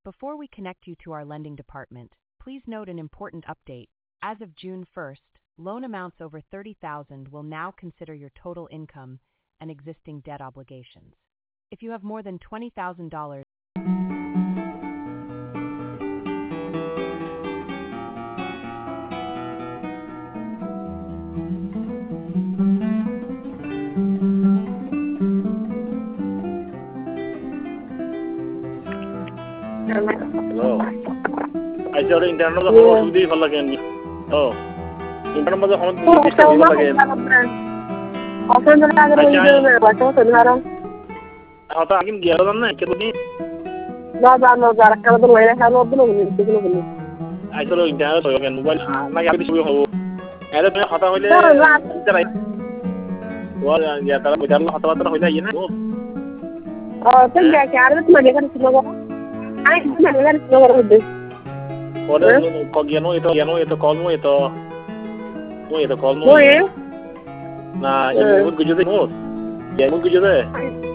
Before we connect you to our lending department, please note an important update. As of June 1st, loan amounts over $30,000 will now consider your total income and existing debt obligations. If you have more than $20,000, Hello. I said internet मध्ये हवा सुधी फल लागेल. हो. internet मध्ये हवा सुधी फल लागेल. ऑफर जरा अगर ये वाटो सदनारा. आता आगिन गेलो ना के तुम्ही. ना जरा कल तो वैरा खालो बनो निकलो बनो. I said internet तो यार मोबाइल ना यार भी सुबह हो. ऐसे तो खाता होले. वो यार ताला बिचार लो खाता होले ये ना. तो क्या यार तो मजे कर सुनो. Ay, no me agarres, no me agarres. Con Giano ito call mo ito. Mo ito call mo. Mo eh? Na, yung good good mo. Yan good good eh.